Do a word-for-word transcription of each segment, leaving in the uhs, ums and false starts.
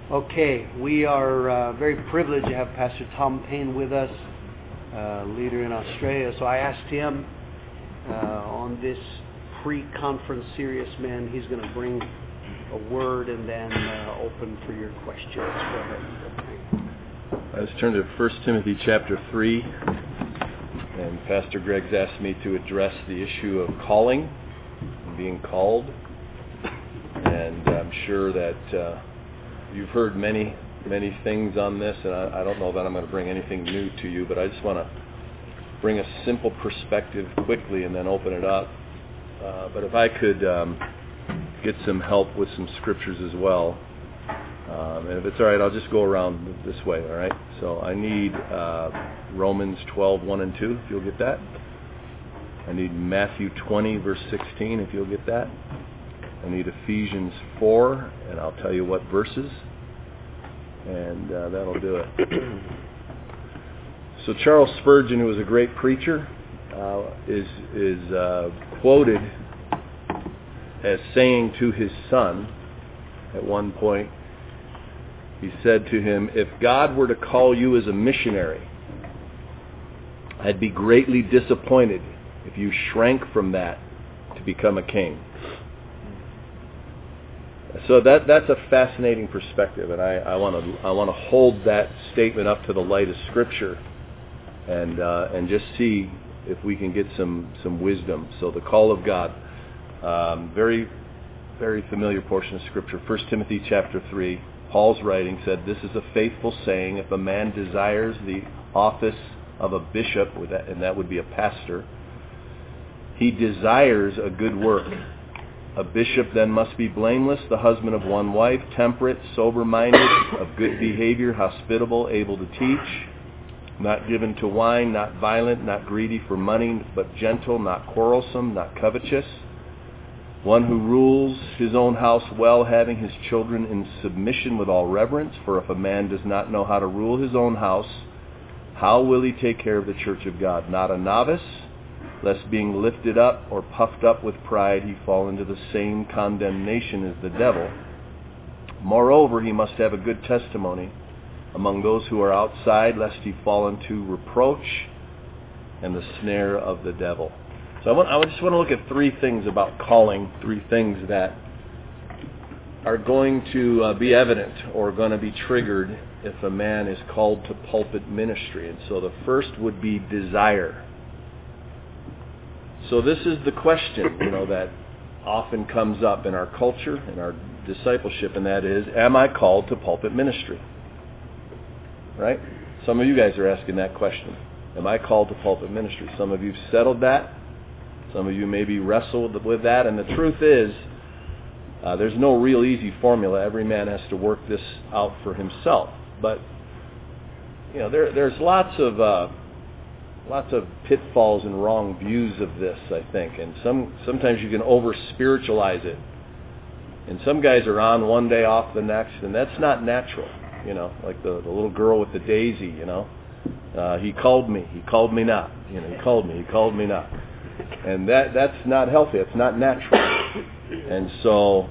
Okay, we are uh, very privileged to have Pastor Tom Payne with us, uh, leader in Australia. So I asked him uh, on this pre-conference Serious Men, he's going to bring a word and then uh, open for your questions. Go ahead. Let's turn to First Timothy chapter three, and Pastor Greg's asked me to address the issue of calling and being called. And I'm sure that uh, you've heard many, many things on this, and I, I don't know that I'm going to bring anything new to you, but I just want to bring a simple perspective quickly and then open it up. Uh, but if I could um, get some help with some scriptures as well, um, and if it's all right, I'll just go around this way, all right? So I need uh, Romans twelve, one and two, if you'll get that. I need Matthew twenty, verse sixteen, if you'll get that. I need Ephesians four, and I'll tell you what verses, and uh, that'll do it. So Charles Spurgeon, who was a great preacher, uh, is is uh, quoted as saying to his son at one point, he said to him, "If God were to call you as a missionary, I'd be greatly disappointed if you shrank from that to become a king." So that that's a fascinating perspective, and I, I want to I want to hold that statement up to the light of Scripture, and uh, and just see if we can get some some wisdom. So the call of God, um, very very familiar portion of Scripture. First Timothy chapter three, Paul's writing said, "This is a faithful saying: if a man desires the office of a bishop, and that would be a pastor, he desires a good work. A bishop then must be blameless, the husband of one wife, temperate, sober-minded, of good behavior, hospitable, able to teach, not given to wine, not violent, not greedy for money, but gentle, not quarrelsome, not covetous. One who rules his own house well, having his children in submission with all reverence. For if a man does not know how to rule his own house, how will he take care of the church of God? Not a novice, lest being lifted up or puffed up with pride he fall into the same condemnation as the devil. Moreover, he must have a good testimony among those who are outside, lest he fall into reproach and the snare of the devil." So I, want, I just want to look at three things about calling, three things that are going to uh, be evident or going to be triggered if a man is called to pulpit ministry. And so the first would be desire. So this is the question, you know, that often comes up in our culture, in our discipleship, and that is, am I called to pulpit ministry? Right? Some of you guys are asking that question. Am I called to pulpit ministry? Some of you have settled that. Some of you maybe wrestled with that. And the truth is, uh, there's no real easy formula. Every man has to work this out for himself. But, you know, there, there's lots of... Uh, Lots of pitfalls and wrong views of this, I think. And some sometimes you can over-spiritualize it. And some guys are on one day, off the next, and that's not natural. You know, like the, the little girl with the daisy, you know. Uh, he called me, he called me not. You know, he called me, he called me not. And that that's not healthy, it's not natural. And so,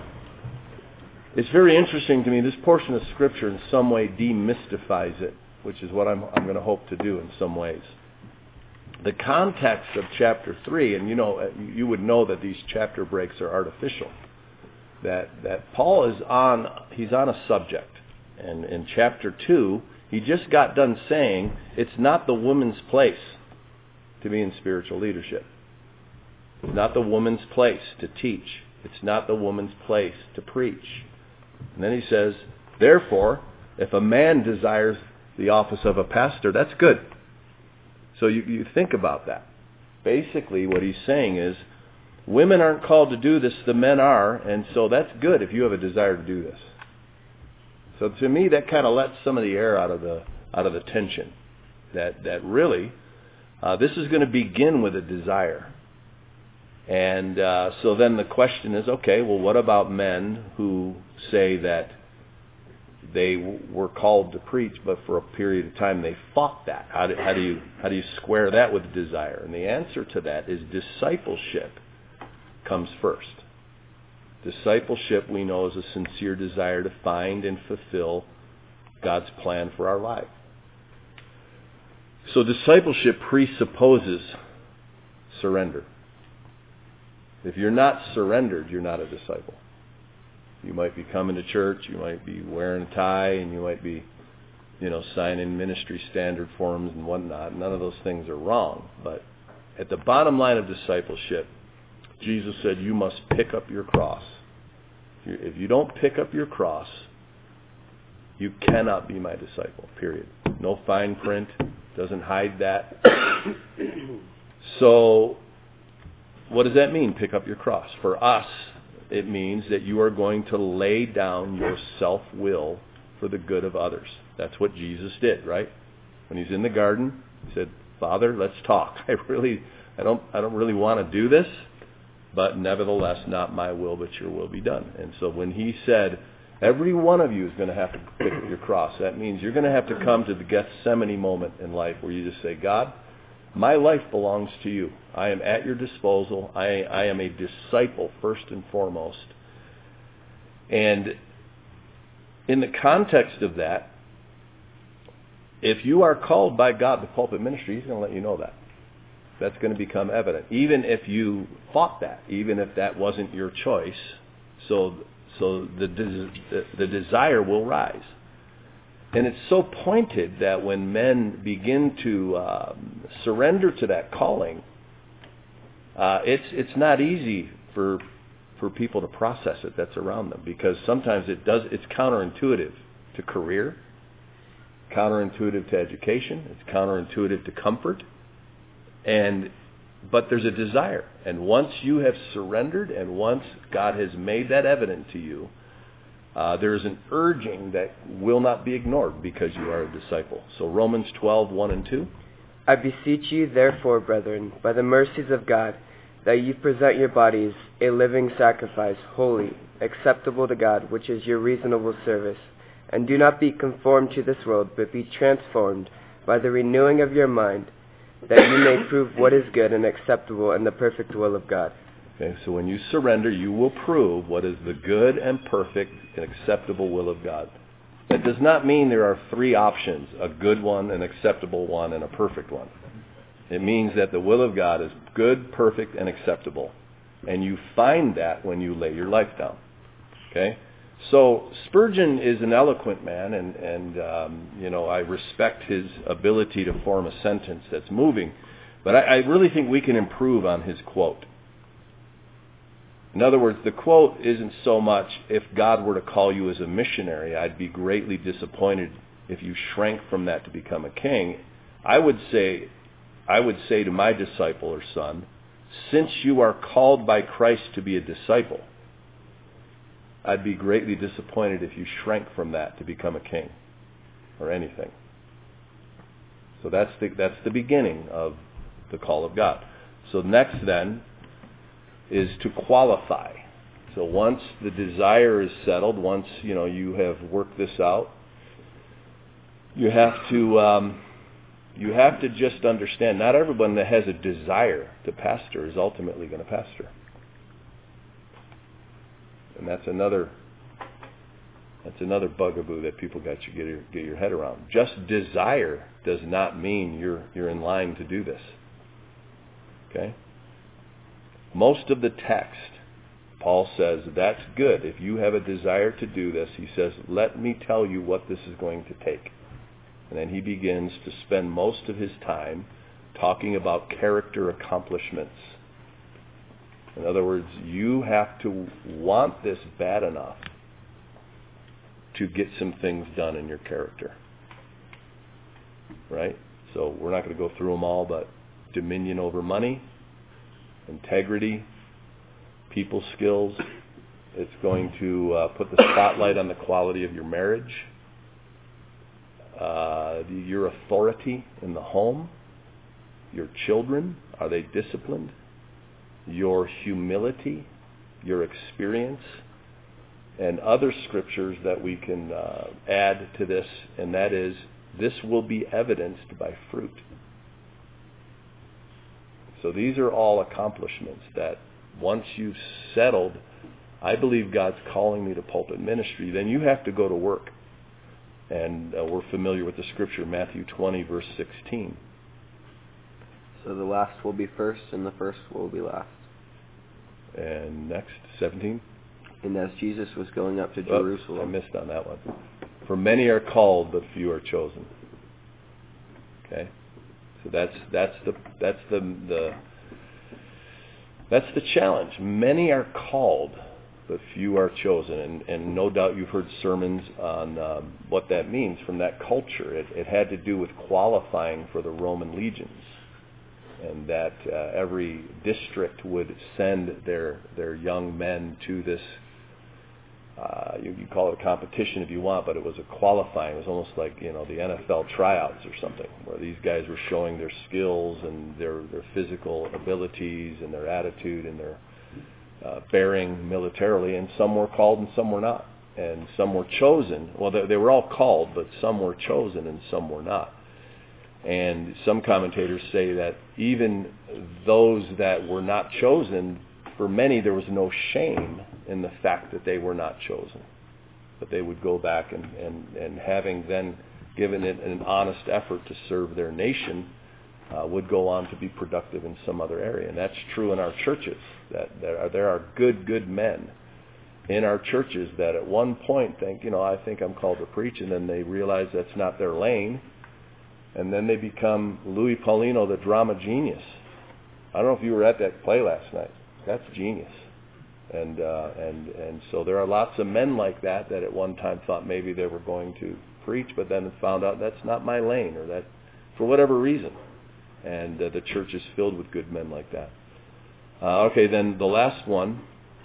it's very interesting to me, this portion of Scripture in some way demystifies it, which is what I'm, I'm going to hope to do in some ways. The context of chapter three, and you know, you would know that these chapter breaks are artificial. That that Paul is on, he's on a subject, and in chapter two, he just got done saying it's not the woman's place to be in spiritual leadership. It's not the woman's place to teach. It's not the woman's place to preach. And then he says, therefore, if a man desires the office of a pastor, that's good. So you, you think about that. Basically what he's saying is, women aren't called to do this, the men are, and so that's good if you have a desire to do this. So to me that kind of lets some of the air out of the out of the tension. That that really, uh, this is going to begin with a desire. And uh, so then the question is, okay, well what about men who say that they were called to preach, but for a period of time they fought that? How do, how do you how do you square that with desire? And the answer to that is discipleship comes first. Discipleship, we know, is a sincere desire to find and fulfill God's plan for our life. So discipleship presupposes surrender. If you're not surrendered, you're not a disciple. You might be coming to church, you might be wearing a tie, and you might be, you know, signing ministry standard forms and whatnot. None of those things are wrong. But at the bottom line of discipleship, Jesus said you must pick up your cross. If you don't pick up your cross, you cannot be my disciple, period. No fine print, doesn't hide that. So, what does that mean, pick up your cross? For us, it means that you are going to lay down your self-will for the good of others. That's what Jesus did, right? When he's in the garden, he said, Father, let's talk. I really, I don't, I don't really want to do this, but nevertheless, not my will, but your will be done. And so when he said, every one of you is going to have to pick up your cross, that means you're going to have to come to the Gethsemane moment in life where you just say, God, my life belongs to you. I am at your disposal. I, I am a disciple first and foremost. And in the context of that, if you are called by God to pulpit ministry, he's going to let you know that. That's going to become evident. Even if you fought that, even if that wasn't your choice, so so the the, the desire will rise. And it's so pointed that when men begin to um, surrender to that calling, uh, it's it's not easy for for people to process it that's around them, because sometimes it does it's counterintuitive to career, counterintuitive to education, it's counterintuitive to comfort, and but there's a desire, and once you have surrendered, and once God has made that evident to you, Uh, there is an urging that will not be ignored because you are a disciple. So Romans twelve, one and two. I beseech you, therefore, brethren, by the mercies of God, that you present your bodies a living sacrifice, holy, acceptable to God, which is your reasonable service. And do not be conformed to this world, but be transformed by the renewing of your mind, that you may prove what is good and acceptable and the perfect will of God. Okay, so when you surrender, you will prove what is the good and perfect and acceptable will of God. That does not mean there are three options, a good one, an acceptable one, and a perfect one. It means that the will of God is good, perfect, and acceptable. And you find that when you lay your life down. Okay? So Spurgeon is an eloquent man, and, and um, you know, I respect his ability to form a sentence that's moving. But I, I really think we can improve on his quote. In other words, the quote isn't so much, if God were to call you as a missionary, I'd be greatly disappointed if you shrank from that to become a king. I would say, I would say to my disciple or son, since you are called by Christ to be a disciple, I'd be greatly disappointed if you shrank from that to become a king or anything. So that's the, that's the beginning of the call of God. So next then is to qualify. So once the desire is settled, once you know you have worked this out, you have to um, you have to just understand. Not everyone that has a desire to pastor is ultimately going to pastor, and that's another that's another bugaboo that people got you get your, get your head around. Just desire does not mean you're you're in line to do this. Okay. Most of the text, Paul says, that's good. If you have a desire to do this, he says, let me tell you what this is going to take. And then he begins to spend most of his time talking about character accomplishments. In other words, you have to want this bad enough to get some things done in your character. Right? So we're not going to go through them all, but dominion over money, integrity, people skills. It's going to uh, put the spotlight on the quality of your marriage, uh, the, your authority in the home, your children, are they disciplined, your humility, your experience, and other scriptures that we can uh, add to this, and that is, this will be evidenced by fruit. So these are all accomplishments that once you've settled I believe God's calling me to pulpit ministry, then you have to go to work. And uh, we're familiar with the scripture, Matthew twenty, verse sixteen. So the last will be first, and the first will be last. And next, seventeen. And as Jesus was going up to Oh, Jerusalem... I missed on that one. For many are called, but few are chosen. Okay? So that's that's the that's the the that's the challenge. Many are called, but few are chosen. And, and no doubt you've heard sermons on um, what that means from that culture. It, it had to do with qualifying for the Roman legions, and that uh, every district would send their their young men to this. Uh, you, you call it a competition if you want, but it was a qualifying. It was almost like, you know, the N F L tryouts or something, where these guys were showing their skills and their their physical abilities and their attitude and their uh, bearing militarily. And some were called and some were not, and some were chosen. Well, they, they were all called, but some were chosen and some were not. And some commentators say that even those that were not chosen, for many there was no shame in the fact that they were not chosen. But they would go back and, and, and having then given it an honest effort to serve their nation, uh, would go on to be productive in some other area. And that's true in our churches, that there are, there are good, good men in our churches that at one point think, you know, I think I'm called to preach, and then they realize that's not their lane. And then they become Louis Paulino, the drama genius. I don't know if you were at that play last night. That's genius. And uh, and and so there are lots of men like that that at one time thought maybe they were going to preach, but then found out that's not my lane, or that for whatever reason. And uh, the church is filled with good men like that. Uh, okay, then the last one.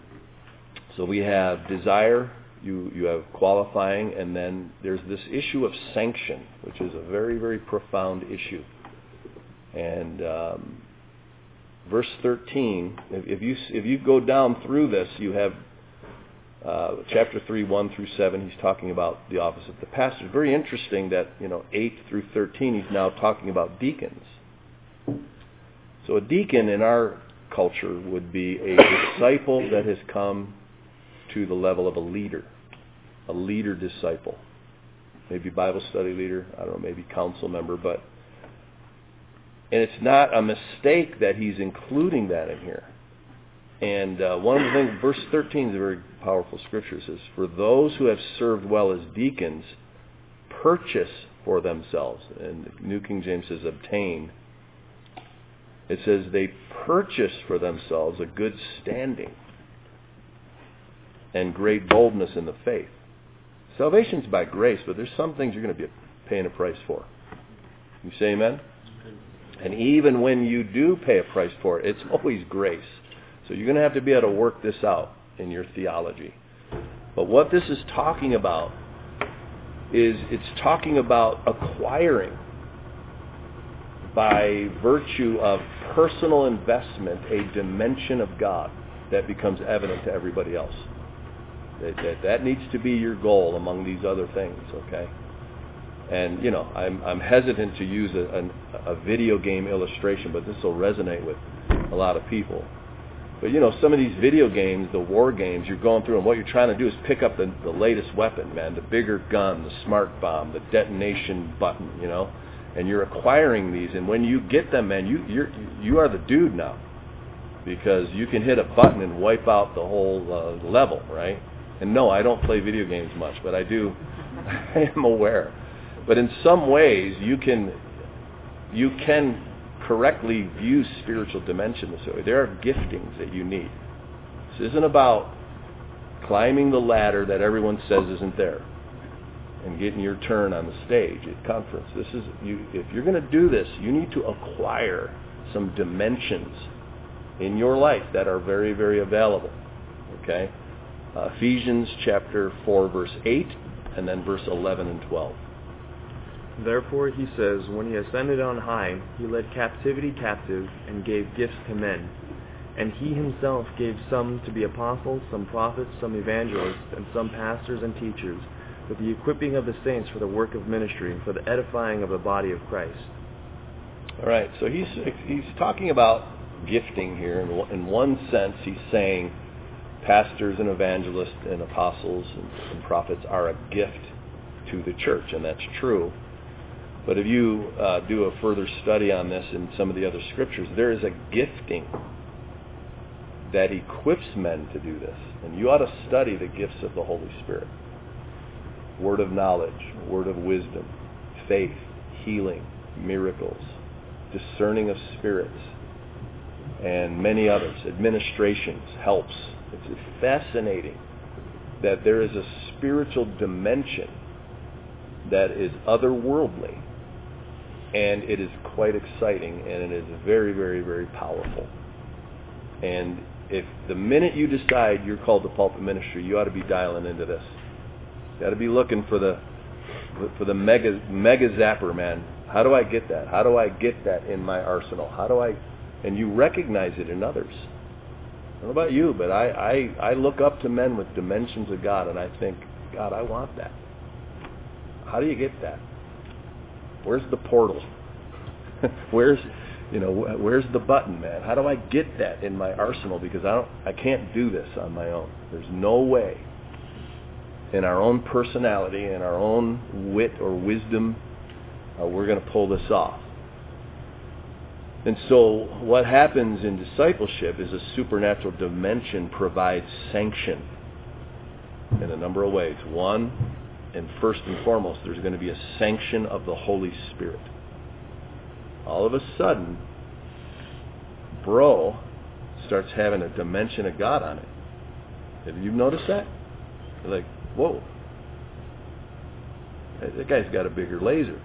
So we have desire. You you have qualifying, and then there's this issue of sanction, which is a very, very profound issue. And um, verse thirteen, if, if you if you go down through this, you have uh, chapter three, one through seven. He's talking about the office of the pastor. It's very interesting that, you know, eight through thirteen, he's now talking about deacons. So a deacon in our culture would be a disciple that has come to the level of a leader. A leader disciple, maybe Bible study leader, I don't know, maybe council member, but, and it's not a mistake that he's including that in here. And uh, one of the things, verse thirteen is a very powerful scripture. It says, for those who have served well as deacons purchase for themselves, and the New King James says obtain. It says they purchase for themselves a good standing and great boldness in the faith. Salvation's by grace, but there's some things you're going to be paying a price for. You say amen? And even when you do pay a price for it, it's always grace. So you're going to have to be able to work this out in your theology. But what this is talking about is it's talking about acquiring, by virtue of personal investment, a dimension of God that becomes evident to everybody else. That, that, that needs to be your goal among these other things, okay? And, you know, I'm, I'm hesitant to use a, a, a video game illustration, but this will resonate with a lot of people. But, you know, some of these video games, the war games, you're going through, and what you're trying to do is pick up the, the latest weapon, man, the bigger gun, the smart bomb, the detonation button, you know? And you're acquiring these, and when you get them, man, you you're, you are the dude now, because you can hit a button and wipe out the whole uh, level, right? And no, I don't play video games much, but I do. I am aware. But in some ways, you can you can correctly view spiritual dimension this way. There are giftings that you need. This isn't about climbing the ladder that everyone says isn't there and getting your turn on the stage at conference. This is you. If you're going to do this, you need to acquire some dimensions in your life that are very, very available. Okay. Uh, Ephesians chapter four, verse eight, and then verse eleven and twelve. Therefore he says, when he ascended on high, he led captivity captive and gave gifts to men. And he himself gave some to be apostles, some prophets, some evangelists, and some pastors and teachers, with the equipping of the saints for the work of ministry, for the edifying of the body of Christ. All right, so he's he's talking about gifting here. In, in one sense, he's saying pastors and evangelists and apostles and, and prophets are a gift to the church, and that's true. But if you uh, do a further study on this in some of the other scriptures, there is a gifting that equips men to do this. And you ought to study the gifts of the Holy Spirit. Word of knowledge, word of wisdom, faith, healing, miracles, discerning of spirits, and many others, administrations, helps. It's fascinating that there is a spiritual dimension that is otherworldly, and it is quite exciting, and it is very, very, very powerful. And if the minute you decide you're called to pulpit ministry, you ought to be dialing into this. You ought to be looking for the for the mega mega zapper, man. How do I get that? How do I get that in my arsenal? How do I? And you recognize it in others. I don't know about you, but I, I, I look up to men with dimensions of God, and I think, God, I want that. How do you get that? Where's the portal? Where's, you know, where's the button, man? How do I get that in my arsenal? Because I don't, I can't do this on my own. There's no way in our own personality and our own wit or wisdom uh, we're going to pull this off. And so what happens in discipleship is a supernatural dimension provides sanction in a number of ways. One, and first and foremost, there's going to be a sanction of the Holy Spirit. All of a sudden, bro starts having a dimension of God on it. Have you noticed that? You're like, whoa, that guy's got a bigger laser.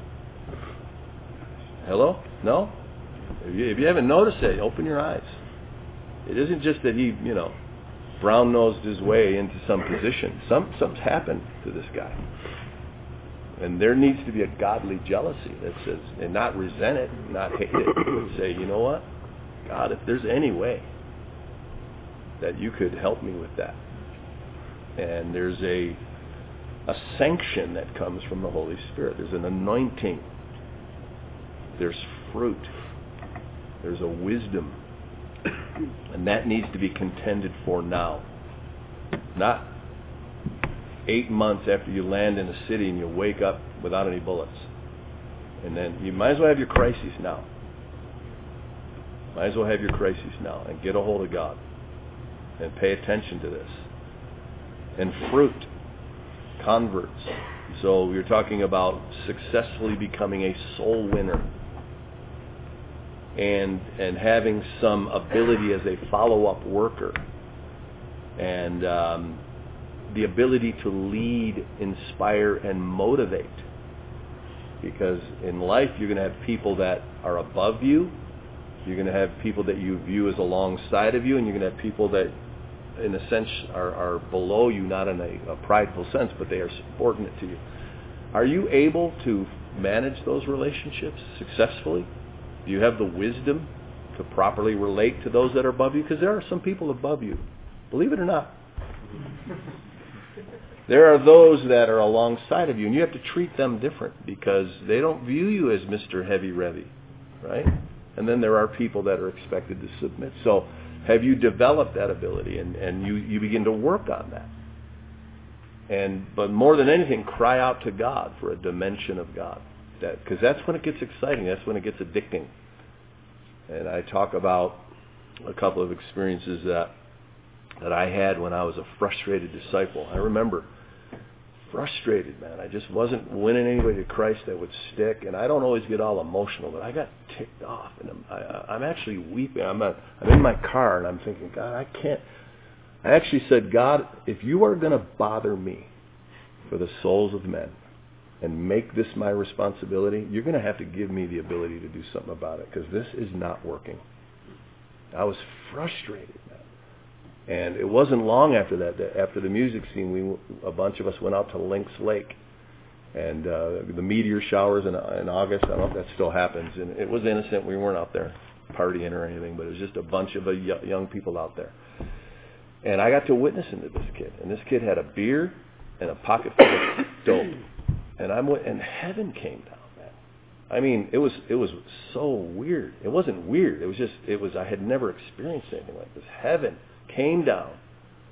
Hello? No? If you, if you haven't noticed that, open your eyes. It isn't just that he, you know, brown-nosed his way into some position. Some, something's happened to this guy. And there needs to be a godly jealousy that says, and not resent it, not hate it, but say, you know what? God, if there's any way that you could help me with that. And there's a a sanction that comes from the Holy Spirit. There's an anointing. There's fruit. There's a wisdom. And that needs to be contended for now. Not eight months after you land in a city and you wake up without any bullets. And then you might as well have your crises now. Might as well have your crises now and get a hold of God and pay attention to this. And fruit, converts. So we're talking about successfully becoming a soul winner and and having some ability as a follow-up worker and um, the ability to lead, inspire, and motivate. Because in life you're going to have people that are above you, you're going to have people that you view as alongside of you, and you're going to have people that in a sense are, are below you, not in a, a prideful sense, but they are subordinate to you. Are you able to manage those relationships successfully? Do you have the wisdom to properly relate to those that are above you? Because there are some people above you. Believe it or not. There are those that are alongside of you, and you have to treat them different because they don't view you as Mister Heavy Revy, right? And then there are people that are expected to submit. So have you developed that ability, and, and you, you begin to work on that? And but more than anything, cry out to God for a dimension of God, that because that's when it gets exciting. That's when it gets addicting. And I talk about a couple of experiences that that I had when I was a frustrated disciple. I remember frustrated, man. I just wasn't winning anybody to Christ that would stick, and I don't always get all emotional, but I got ticked off, and I'm, I, I'm actually weeping. I'm, a, I'm in my car, and I'm thinking, God, I can't. I actually said, God, if you are going to bother me for the souls of men and make this my responsibility, you're going to have to give me the ability to do something about it, because this is not working. I was frustrated, man. And it wasn't long after that, that after the music scene, we a bunch of us went out to Lynx Lake. And uh, the meteor showers in, in August, I don't know if that still happens. And it was innocent. We weren't out there partying or anything, but it was just a bunch of uh, young people out there. And I got to witness into this kid. And this kid had a beer and a pocket full of dope. And I'm and heaven came down, man. I mean, it was it was so weird. It wasn't weird. It was just it was I had never experienced anything like this. Heaven came down,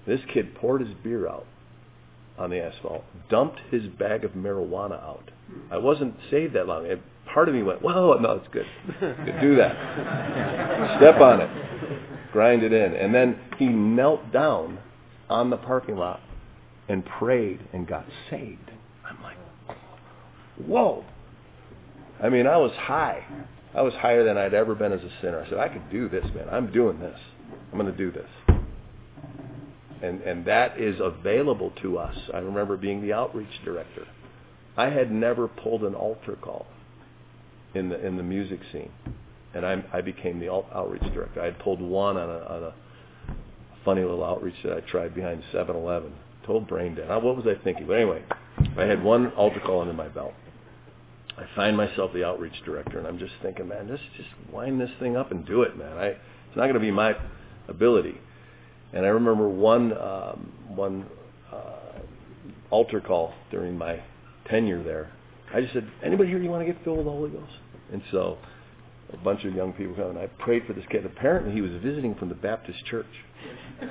This kid poured his beer out on the asphalt, dumped his bag of marijuana out. I wasn't saved that long. And part of me went, whoa, no, it's good. Good, do that. Step on it. Grind it in. And then he knelt down on the parking lot and prayed and got saved. I'm like, whoa. I mean, I was high. I was higher than I'd ever been as a sinner. I said, I could do this, man. I'm doing this. I'm going to do this. And and that is available to us. I remember being the outreach director. I had never pulled an altar call in the in the music scene, and I I became the outreach director. I had pulled one on a, on a funny little outreach that I tried behind seven eleven. Total brain dead. What was I thinking? But anyway, I had one altar call under my belt. I find myself the outreach director, and I'm just thinking, man, just just wind this thing up and do it, man. I it's not going to be my ability. And I remember one um, one uh, altar call during my tenure there. I just said, anybody here you want to get filled with the Holy Ghost? And so a bunch of young people come, and I prayed for this kid. Apparently he was visiting from the Baptist church. And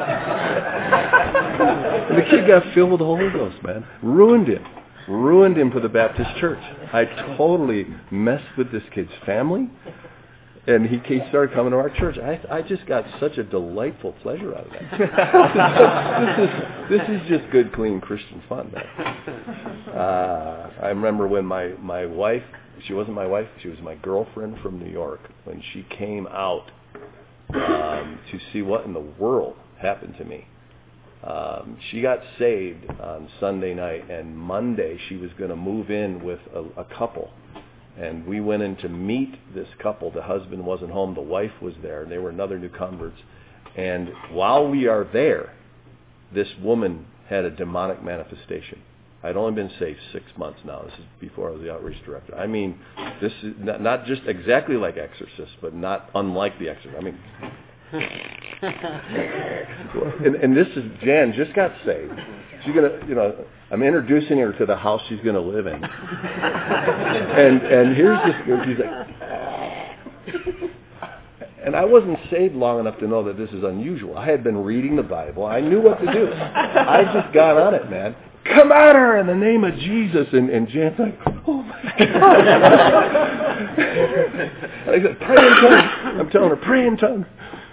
the kid got filled with the Holy Ghost, man. Ruined him. Ruined him for the Baptist church. I totally messed with this kid's family. And he, he started coming to our church. I I just got such a delightful pleasure out of that. this, is, this is just good, clean Christian fun, man. Uh, I remember when my, my wife, she wasn't my wife, she was my girlfriend from New York, when she came out um, to see what in the world happened to me. Um, she got saved on Sunday night, and Monday she was going to move in with a, a couple. And we went in to meet this couple. The husband wasn't home. The wife was there. And they were another new converts. And while we are there, this woman had a demonic manifestation. I'd only been saved six months now. This is before I was the outreach director. I mean, this is not, not just exactly like Exorcist, but not unlike the Exorcist. I mean, and, and this is, Jan just got saved. She's going to, you know, I'm introducing her to the house she's going to live in. And and here's this girl, she's like, and I wasn't saved long enough to know that this is unusual. I had been reading the Bible. I knew what to do. I just got on it, man. Come at her in the name of Jesus. And, and Jan's like, oh my God. I said, pray in tongues. I'm telling her, pray in tongues.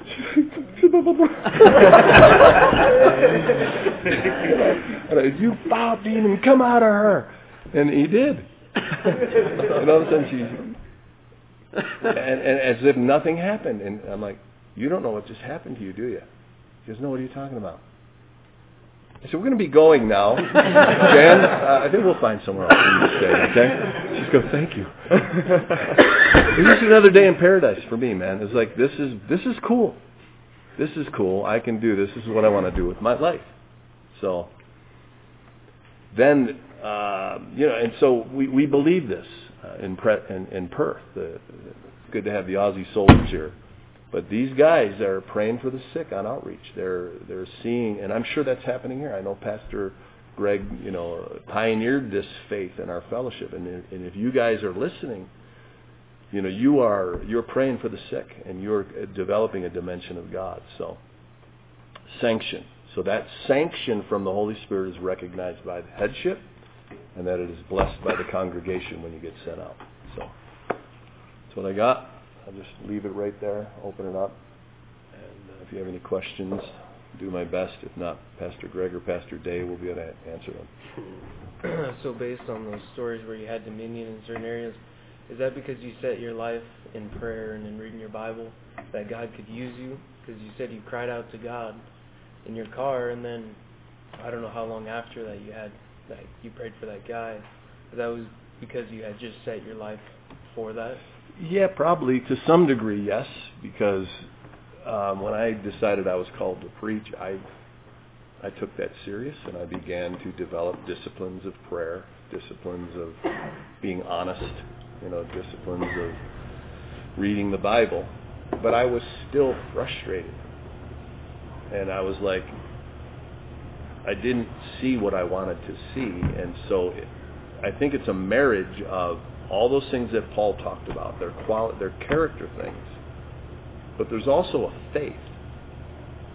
And I said, you foul demon, come out of her. And he did. And all of a sudden she's, and, and as if nothing happened. And I'm like, you don't know what just happened to you, do you? She goes, no, what are you talking about? I said, we're going to be going now. Jan, uh, I think we'll find somewhere else for you to stay, okay? She's going, thank you. This is another day in paradise for me, man. It's like, this is this is cool. This is cool. I can do this. This is what I want to do with my life. So then, uh, you know, and so we, we believe this uh, in, Pre- in in Perth. Uh, it's good to have the Aussie soldiers here. But these guys are praying for the sick on outreach. They're they're seeing, and I'm sure that's happening here. I know Pastor Greg, you know, pioneered this faith in our fellowship, and and if you guys are listening, you know, you are you're praying for the sick, and you're developing a dimension of God. So sanction. So that sanction from the Holy Spirit is recognized by the headship, and that it is blessed by the congregation when you get sent out. So that's what I got. I'll just leave it right there, open it up, and uh, if you have any questions, do my best. If not, Pastor Greg or Pastor Day will be able to answer them. So based on those stories where you had dominion in certain areas, is that because you set your life in prayer and in reading your Bible, that God could use you? Because you said you cried out to God in your car, and then I don't know how long after that you had that you prayed for that guy. That was because you had just set your life for that? Yeah, probably to some degree, yes. Because um, when I decided I was called to preach, I I took that serious, and I began to develop disciplines of prayer, disciplines of being honest, you know, disciplines of reading the Bible. But I was still frustrated, and I was like, I didn't see what I wanted to see, and so it, I think it's a marriage of all those things that Paul talked about. They're quali- they're character things, but there's also a faith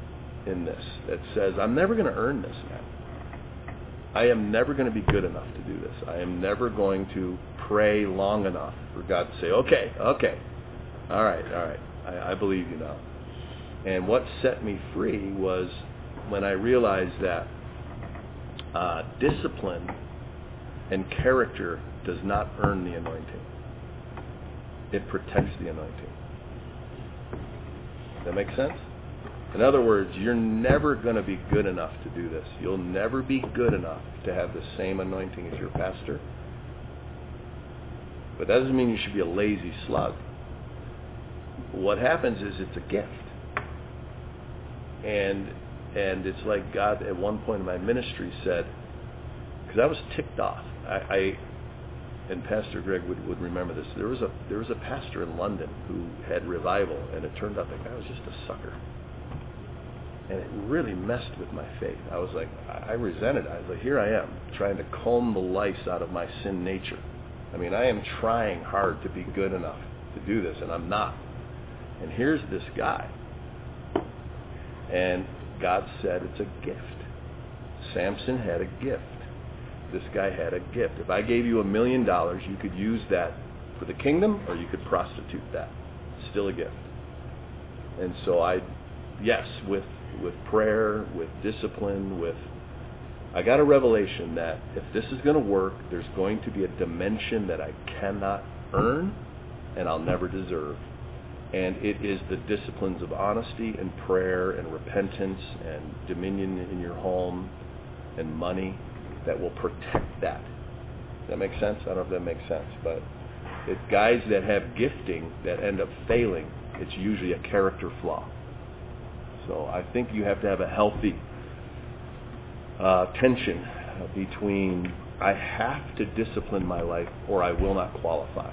in this that says, I'm never going to earn this, man. I am never going to be good enough to do this. I am never going to pray long enough for God to say, okay, okay, all right, all right, I, I believe you now. And what set me free was when I realized that uh, discipline and character does not earn the anointing. It protects the anointing. Does that make sense? In other words, you're never going to be good enough to do this. You'll never be good enough to have the same anointing as your pastor. But that doesn't mean you should be a lazy slug. What happens is it's a gift. And and it's like God at one point in my ministry said, because I was ticked off. I, I and Pastor Greg would, would remember this. There was a there was a pastor in London who had revival, and it turned out that guy was just a sucker. And it really messed with my faith. I was like, I resented it. I was like, here I am, trying to comb the lice out of my sin nature. I mean, I am trying hard to be good enough to do this, and I'm not. And here's this guy. And God said it's a gift. Samson had a gift. This guy had a gift. If I gave you a million dollars, you could use that for the kingdom, or you could prostitute that. Still a gift. And so I, yes, with with prayer, with discipline, with, I got a revelation that if this is going to work, there's going to be a dimension that I cannot earn and I'll never deserve. And it is the disciplines of honesty and prayer and repentance and dominion in your home and money that will protect that. Does that make sense? I don't know if that makes sense, but it's guys that have gifting that end up failing. It's usually a character flaw. So I think you have to have a healthy uh, tension between I have to discipline my life or I will not qualify.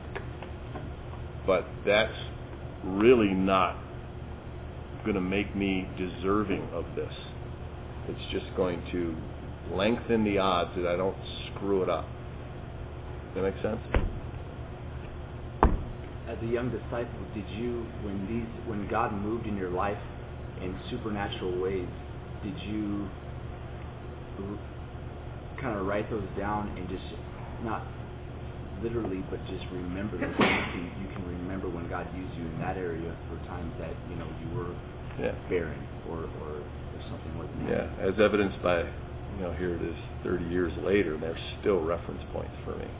But that's really not going to make me deserving of this. It's just going to lengthen the odds that I don't screw it up. Does that make sense? As a young disciple, did you, when these, when God moved in your life in supernatural ways, did you kind of write those down and just not literally, but just remember them? You, you can remember when God used you in that area for times that you know you were yeah. barren or, or or something like that. Yeah, as evidenced by, you know, here it is, thirty years later, and there's still reference points for me.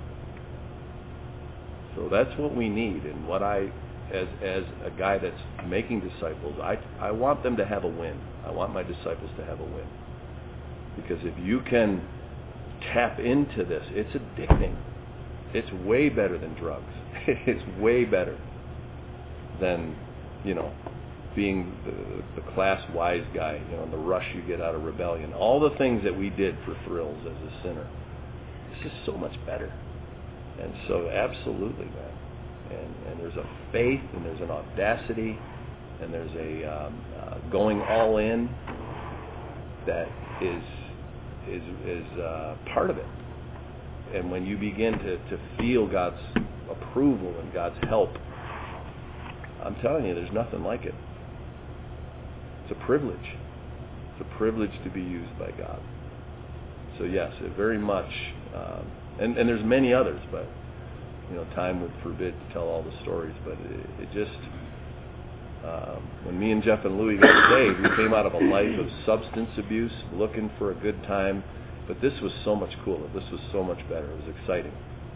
So that's what we need, and what I, as as a guy that's making disciples, I I want them to have a win. I want my disciples to have a win, because if you can tap into this, it's addicting. It's way better than drugs. It's way better than, you know, being the, the class wise guy, you know, the rush you get out of rebellion. All the things that we did for thrills as a sinner. This is so much better. And so absolutely, man. And, and there's a faith, and there's an audacity, and there's a um, uh, going all in that is is is uh, part of it. And when you begin to, to feel God's approval and God's help, I'm telling you, there's nothing like it. It's a privilege. It's a privilege to be used by God. So yes, it very much, um, and, and there's many others, but you know, time would forbid to tell all the stories. But it, it just, um, when me and Jeff and Louie got saved, we came out of a life of substance abuse, looking for a good time. But this was so much cooler. This was so much better. It was exciting.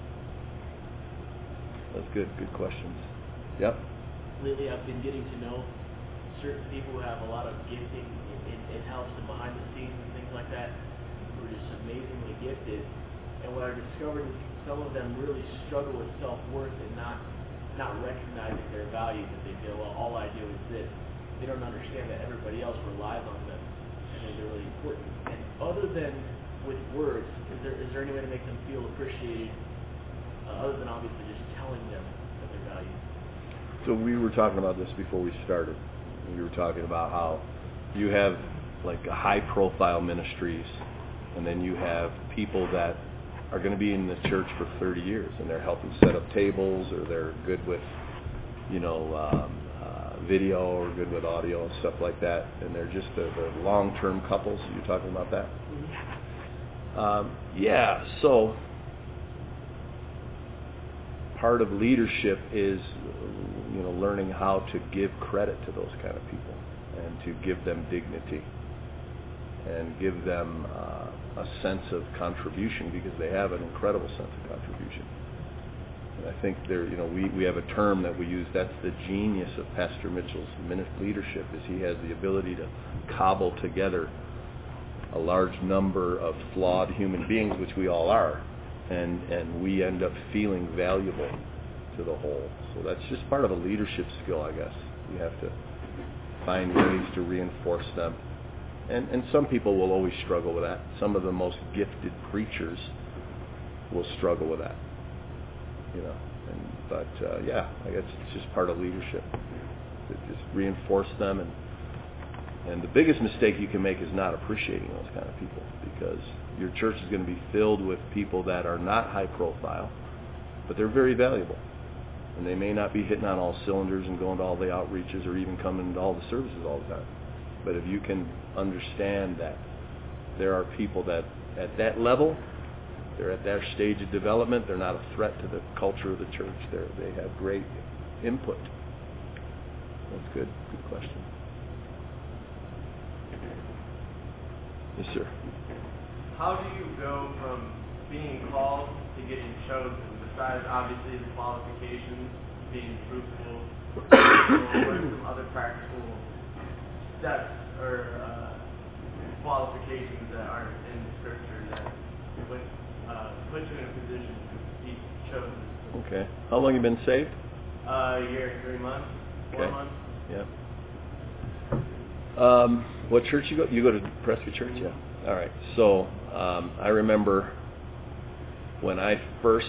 That's good. Good questions. Yep. Lately, I've been getting to know certain people who have a lot of gifting in, in, in-house and behind the scenes and things like that, who are just amazingly gifted. And what I discovered is some of them really struggle with self-worth and not not recognizing their value. That they feel, well, all I do is this. They don't understand that everybody else relies on them and that they're really important. And other than with words, is there is there any way to make them feel appreciated, uh, other than obviously just telling them that they're valued? So we were talking about this before we started. We were talking about how you have like a high-profile ministries, and then you have people that are going to be in the church for thirty years, and they're helping set up tables, or they're good with, you know, um, uh, video or good with audio and stuff like that, and they're just the, the long-term couples. You're talking about that? Mm-hmm. Um, yeah, so part of leadership is, you know, learning how to give credit to those kind of people and to give them dignity and give them uh, a sense of contribution, because they have an incredible sense of contribution. And I think there, you know, we, we have a term that we use. That's the genius of Pastor Mitchell's leadership, is he has the ability to cobble together a large number of flawed human beings, which we all are, and and we end up feeling valuable to the whole. So that's just part of a leadership skill, I guess. You have to find ways to reinforce them. And and some people will always struggle with that. Some of the most gifted preachers will struggle with that. You know, and, but uh, yeah, I guess it's just part of leadership. To just reinforce them, and and the biggest mistake you can make is not appreciating those kind of people, because your church is going to be filled with people that are not high profile, but they're very valuable, and they may not be hitting on all cylinders and going to all the outreaches or even coming to all the services all the time. But if you can understand that there are people that at that level, they're at their stage of development, they're not a threat to the culture of the church. They're, they have great input. That's good. Good question. Yes, sir. How do you go from being called to getting chosen, besides obviously the qualifications, being fruitful, what are some other practical steps or uh, qualifications that aren't in the scripture that would uh, put you in a position to be chosen? Okay. How long have you been saved? Uh, a year, three months, four okay. months. Yeah. Um, what church you go? You go to Prescott Church? Yeah. All right. So um, I remember when I first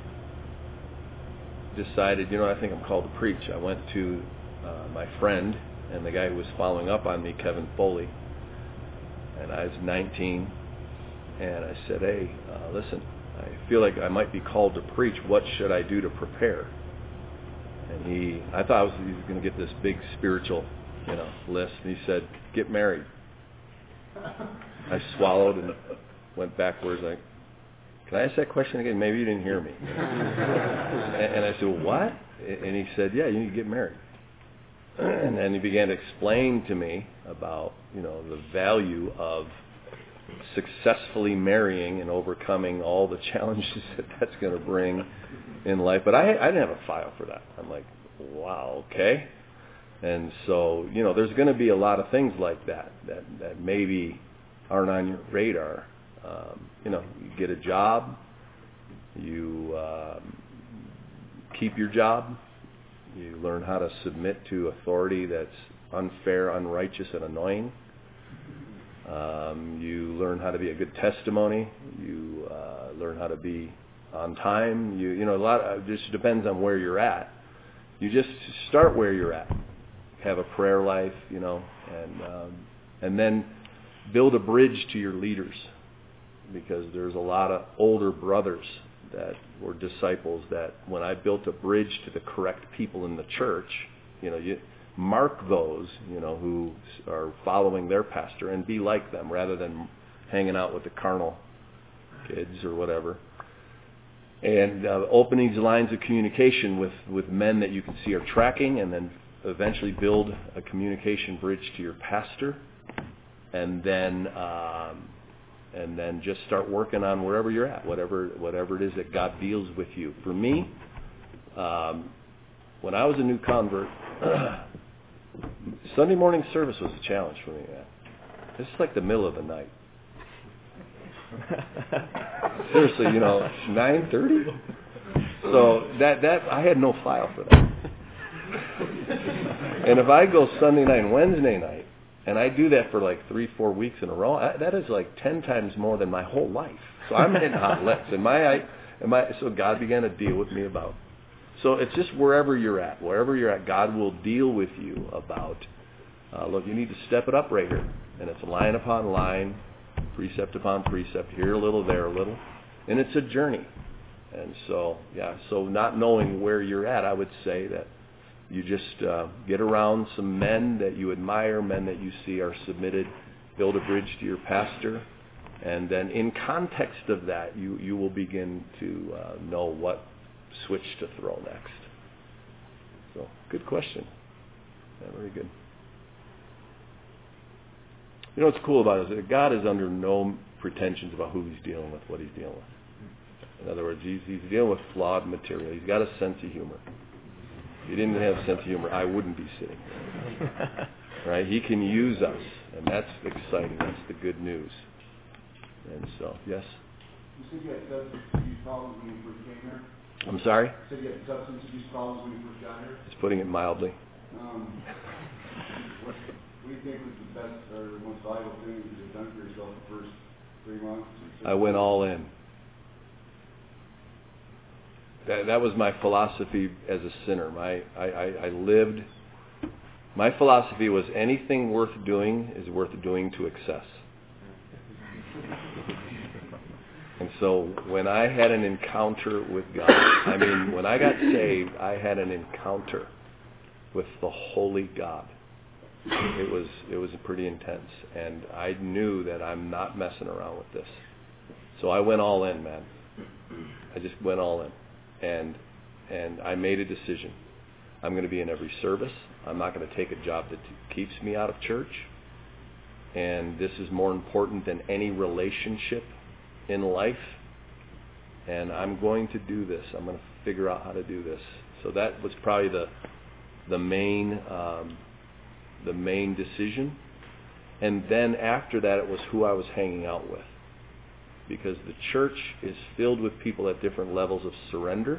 decided, you know, I think I'm called to preach. I went to uh, my friend and the guy who was following up on me, Kevin Foley, and I was nineteen, and I said, hey, uh, listen, I feel like I might be called to preach. What should I do to prepare? And he, I thought I was, he was going to get this big spiritual, you know, list, and he said, get married. I swallowed and went backwards, like, can I ask that question again? Maybe you didn't hear me. and, and I said, well, what? And he said, yeah, you need to get married. And then he began to explain to me about, you know, the value of successfully marrying and overcoming all the challenges that that's going to bring in life. But I, I didn't have a file for that. I'm like, wow, okay. And so, you know, there's going to be a lot of things like that that, that maybe aren't on your radar. Um, you know, you get a job, you um, keep your job, you learn how to submit to authority that's unfair, unrighteous, and annoying. Um, you learn how to be a good testimony. You uh, learn how to be on time. You, you know, a lot. Of, it just depends on where you're at. You just start where you're at. Have a prayer life, you know, and um, and then build a bridge to your leaders, because there's a lot of older brothers that were disciples that when I built a bridge to the correct people in the church, you know, you mark those, you know, who are following their pastor and be like them rather than hanging out with the carnal kids or whatever. And uh, open these lines of communication with, with men that you can see are tracking, and then eventually build a communication bridge to your pastor, and then um, and then just start working on wherever you're at, whatever whatever it is that God deals with you. For me, um, when I was a new convert, Sunday morning service was a challenge for me, man. It's like the middle of the night. Seriously, you know, nine thirty. So that that I had no file for that. And if I go Sunday night and Wednesday night, and I do that for like three, four weeks in a row, I, that is like ten times more than my whole life. So I'm hitting hot licks. And my, I, and my, so God began to deal with me about. So it's just wherever you're at, wherever you're at, God will deal with you about. Uh, look, you need to step it up right here, and it's line upon line, precept upon precept, here a little, there a little, and it's a journey. And so, yeah, so not knowing where you're at, I would say that You just uh, get around some men that you admire, men that you see are submitted, build a bridge to your pastor, and then in context of that, you, you will begin to uh, know what switch to throw next. So, good question. Yeah, very good. You know what's cool about it is that God is under no pretensions about who he's dealing with, what he's dealing with. In other words, he's, he's dealing with flawed material. He's got a sense of humor. If he didn't have a sense of humor, I wouldn't be sitting here. Right? He can use us, and that's exciting. That's the good news. And so, yes? You said you had substance abuse problems when you first came here? I'm sorry? You said you had substance abuse problems when you first got here? Just putting it mildly. Um, what, what do you think was the best or the most valuable thing that you've done for yourself the first three months? I went all in. That, that was my philosophy as a sinner. My, I, I, I lived, my philosophy was anything worth doing is worth doing to excess. And so when I had an encounter with God, I mean, when I got saved, I had an encounter with the holy God. It was it was pretty intense, and I knew that I'm not messing around with this. So I went all in, man. I just went all in. And and I made a decision. I'm going to be in every service. I'm not going to take a job that t- keeps me out of church. And this is more important than any relationship in life. And I'm going to do this. I'm going to figure out how to do this. So that was probably the the main um, the main decision. And then after that, it was who I was hanging out with. Because the church is filled with people at different levels of surrender.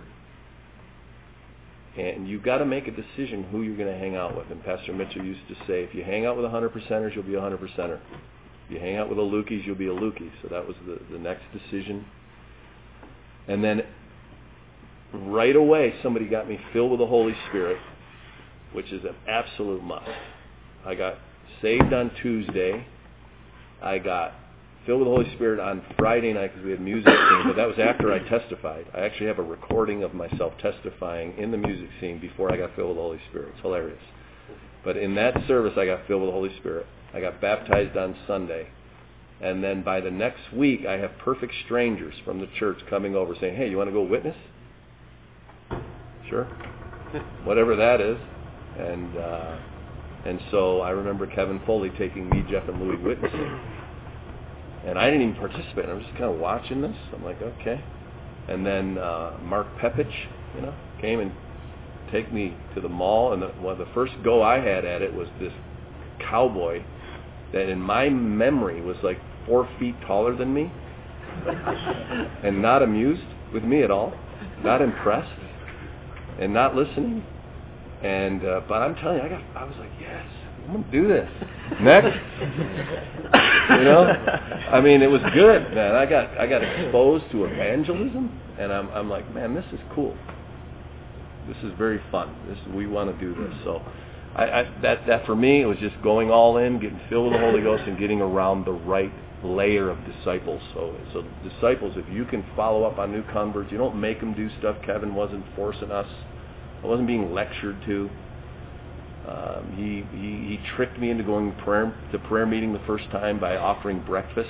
And you've got to make a decision who you're going to hang out with. And Pastor Mitchell used to say, if you hang out with one hundred percenters, you'll be a one hundred percenter. If you hang out with a Lukey's, you'll be a Lukey. So that was the, the next decision. And then right away, somebody got me filled with the Holy Spirit, which is an absolute must. I got saved on Tuesday. I got filled with the Holy Spirit on Friday night because we had music scene, but that was after I testified. I actually have a recording of myself testifying in the music scene before I got filled with the Holy Spirit. It's hilarious. But in that service, I got filled with the Holy Spirit. I got baptized on Sunday. And then by the next week, I have perfect strangers from the church coming over saying, hey, you want to go witness? Sure. Whatever that is. And uh, and so I remember Kevin Foley taking me, Jeff, and Louie witnessing. And I didn't even participate. I was just kind of watching this. I'm like, okay. And then uh, Mark Pepich, you know, came and take me to the mall. And the, well, the first go I had at it was this cowboy that in my memory was like four feet taller than me and not amused with me at all, not impressed, and not listening. And uh, but I'm telling you, I got. I was like, yes, I'm gonna do this. Next, you know, I mean, it was good, man. I got I got exposed to evangelism, and I'm I'm like, man, this is cool. This is very fun. This we want to do this. So, I, I that that for me, it was just going all in, getting filled with the Holy Ghost, and getting around the right layer of disciples. So so disciples, if you can follow up on new converts, you don't make them do stuff. Kevin wasn't forcing us. I wasn't being lectured to. Um, he, he he tricked me into going prayer, to prayer meeting the first time by offering breakfast.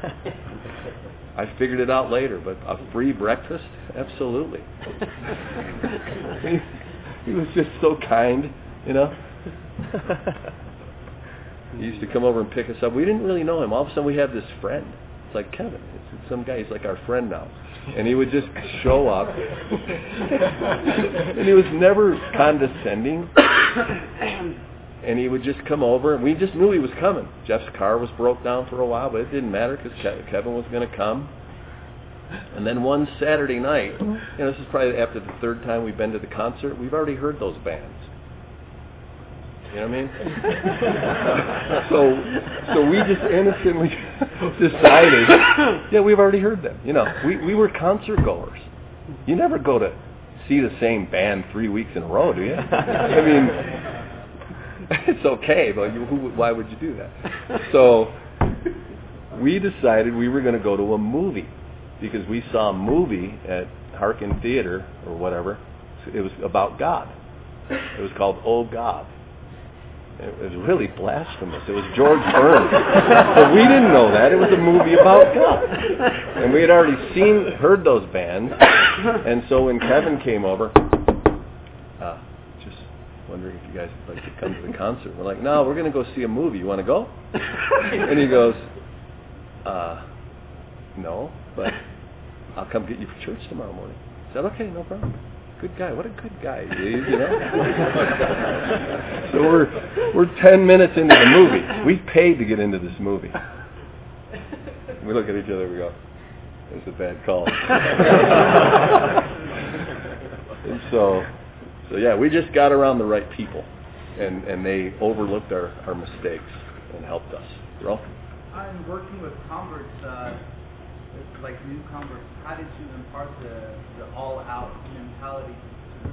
I figured it out later, but a free breakfast? Absolutely. he, he was just so kind, you know. He used to come over and pick us up. We didn't really know him. All of a sudden we have this friend. It's like Kevin. It's, it's some guy. He's like our friend now. And he would just show up. And he was never condescending. And he would just come over. And we just knew he was coming. Jeff's car was broke down for a while, but it didn't matter because Kevin was going to come. And then one Saturday night, you know, this is probably after the third time we've been to the concert, we've already heard those bands. You know what I mean? so so we just innocently decided, yeah, we've already heard them. You know, we, we were concert goers. You never go to see the same band three weeks in a row, do you? I mean, it's okay, but you, who, why would you do that? So we decided we were going to go to a movie because we saw a movie at Harkin Theater or whatever. It was about God. It was called Oh God. It was really blasphemous. It was George Burns. But we didn't know that. It was a movie about God. And we had already seen, heard those bands. And so when Kevin came over, uh, just wondering if you guys would like to come to the concert. We're like, no, we're going to go see a movie. You want to go? And he goes, uh, no, but I'll come get you for church tomorrow morning. I said, okay, no problem. Good guy. What a good guy, you know. So we're we're ten minutes into the movie. We paid to get into this movie. We look at each other and we go, "It's a bad call." And so, so yeah, we just got around the right people, and and they overlooked our, our mistakes and helped us. Bro? I'm working with converts. Uh, It's like new converts. How did you impart the, the all-out mentality to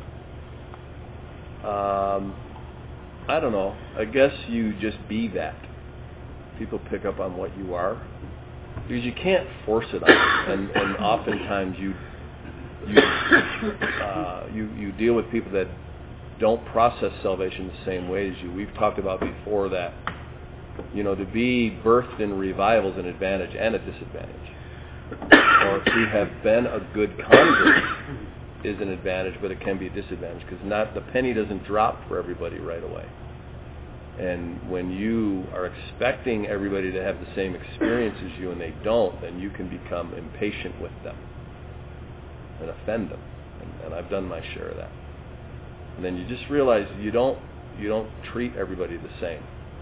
them? Um, I don't know. I guess you just be that. People pick up on what you are because you can't force it on them. And, and oftentimes you you, uh, you you deal with people that don't process salvation the same way as you. We've talked about before that, you know, to be birthed in revival is an advantage and a disadvantage. Or to have been a good convert is an advantage, but it can be a disadvantage because not the penny doesn't drop for everybody right away. And when you are expecting everybody to have the same experience as you and they don't, then you can become impatient with them and offend them. And, and I've done my share of that. And then you just realize you don't you don't treat everybody the same.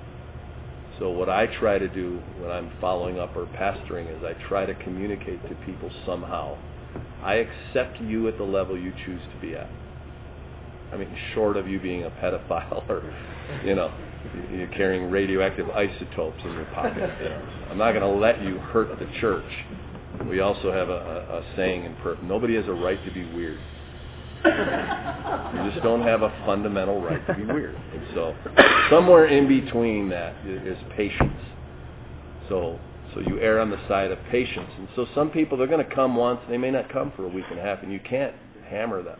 So what I try to do when I'm following up or pastoring is I try to communicate to people somehow. I accept you at the level you choose to be at. I mean, short of you being a pedophile or, you know, you're carrying radioactive isotopes in your pocket. You know. I'm not going to let you hurt the church. We also have a, a, a saying in Perth, nobody has a right to be weird. You just don't have a fundamental right to be weird. And so somewhere in between that is patience. So so you err on the side of patience. And so some people, they're going to come once, they may not come for a week and a half, and you can't hammer them.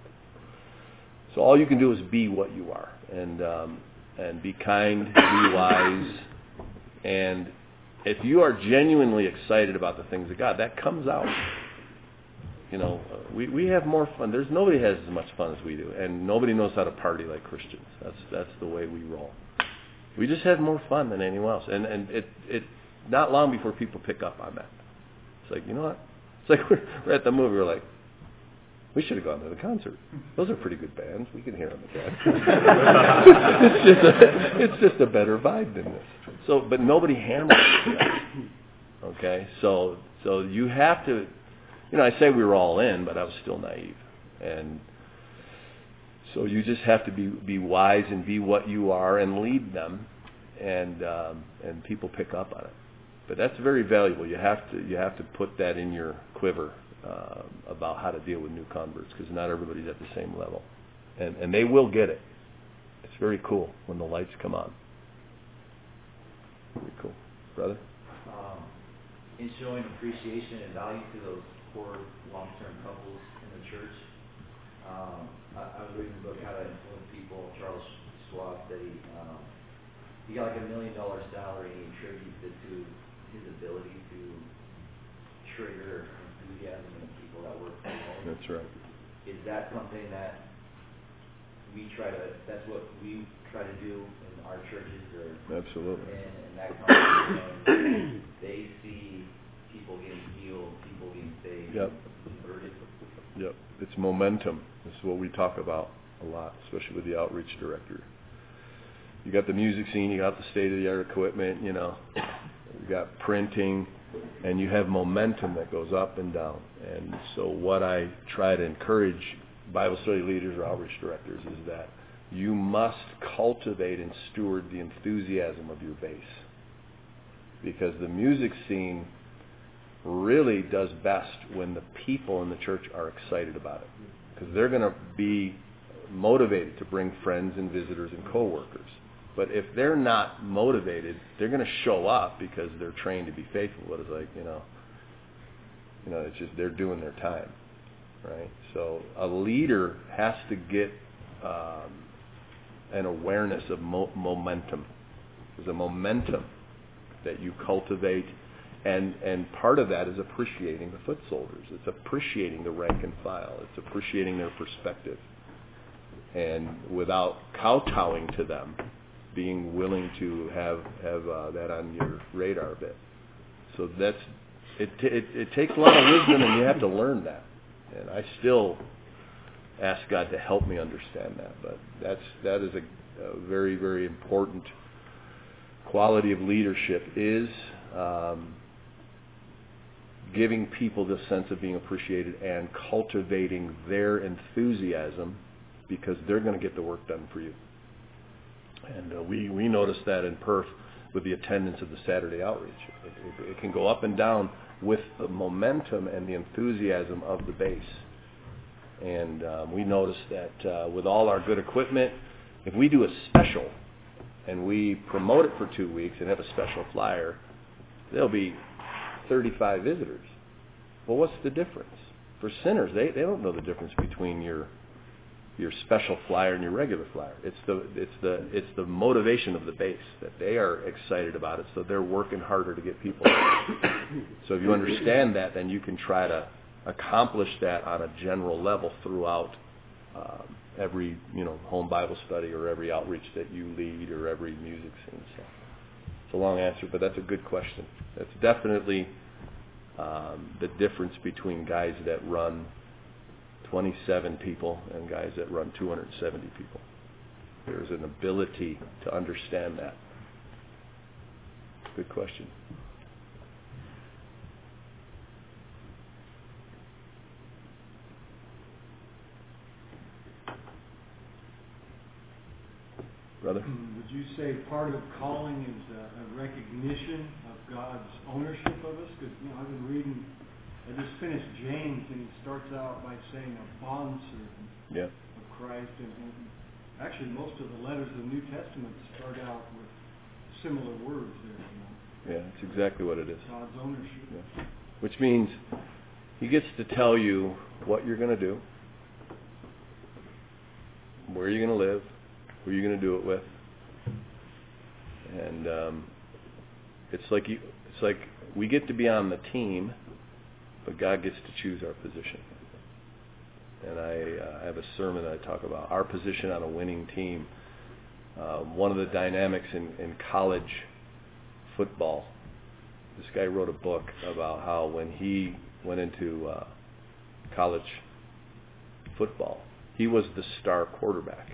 So all you can do is be what you are, and um, and be kind, be wise, and if you are genuinely excited about the things of God, that comes out. You know, we, we have more fun. There's nobody has as much fun as we do, and nobody knows how to party like Christians. That's that's the way we roll. We just have more fun than anyone else, and and it it not long before people pick up on that. It's like, you know what? It's like we're, we're at the movie. We're like, we should have gone to the concert. Those are pretty good bands. We can hear them again. it's just a, it's just a better vibe than this. So, but nobody hammers that. Okay, so so you have to. You know, I say we were all in, but I was still naive. And so you just have to be be wise and be what you are and lead them, and um, and people pick up on it. But that's very valuable. You have to you have to put that in your quiver uh, about how to deal with new converts, because not everybody's at the same level, and and they will get it. It's very cool when the lights come on. Very cool, brother. Um, in showing appreciation and value to those poor long-term couples in the church. Um, I, I was reading the book How to Influence People. Charles Schwab said he, um, he got like a million dollar salary and he attributes it to his ability to trigger enthusiasm in the people that work for him. That's right. Is that something that we try to, that's what we try to do in our churches? Or Absolutely. In, in that conversation, they see people getting healed, people getting saved, yep. converted. Yep. It's momentum. This is what we talk about a lot, especially with the outreach director. You got the music scene, you got the state-of-the-art equipment, you know, you got printing, and you have momentum that goes up and down. And so what I try to encourage Bible study leaders or outreach directors is that you must cultivate and steward the enthusiasm of your base. Because the music scene really does best when the people in the church are excited about it, because they're going to be motivated to bring friends and visitors and co-workers. But if they're not motivated, they're going to show up because they're trained to be faithful. But it's like, you know, you know, it's just they're doing their time, right? So a leader has to get um, an awareness of mo- momentum. There's a momentum that you cultivate, and, and part of that is appreciating the foot soldiers. It's appreciating the rank and file. It's appreciating their perspective. And without kowtowing to them, being willing to have have uh, that on your radar a bit. So that's it, it. It takes a lot of wisdom, and you have to learn that. And I still ask God to help me understand that. But that's that is a, a very very important quality of leadership, is um, giving people the sense of being appreciated and cultivating their enthusiasm, because they're going to get the work done for you. And uh, we, we noticed that in Perth with the attendance of the Saturday outreach. It, it, it can go up and down with the momentum and the enthusiasm of the base. And um, we noticed that uh, with all our good equipment, if we do a special and we promote it for two weeks and have a special flyer, there'll be thirty-five visitors. Well, what's the difference? For sinners, they, they don't know the difference between your your special flyer and your regular flyer. It's the it's the it's the motivation of the base that they are excited about it, so they're working harder to get people. So if you understand that, then you can try to accomplish that on a general level throughout um, every you know home Bible study or every outreach that you lead or every music scene. So it's a long answer, but that's a good question. That's definitely um, the difference between guys that run twenty-seven people and guys that run two hundred seventy people. There's an ability to understand that. Good question. Brother? Would you say part of calling is a, a recognition of God's ownership of us? Because you know, I've been reading. I just finished James, and he starts out by saying a bondservant yep. of Christ. And, and actually, most of the letters of the New Testament start out with similar words there. You know? Yeah, that's exactly what it is. God's ownership. Yeah. Which means he gets to tell you what you're going to do, where you're going to live, who you're going to do it with. And um, it's like you, it's like we get to be on the team, but God gets to choose our position. And I, uh, I have a sermon that I talk about our position on a winning team. Uh, one of the dynamics in, in college football, this guy wrote a book about how when he went into uh, college football, he was the star quarterback.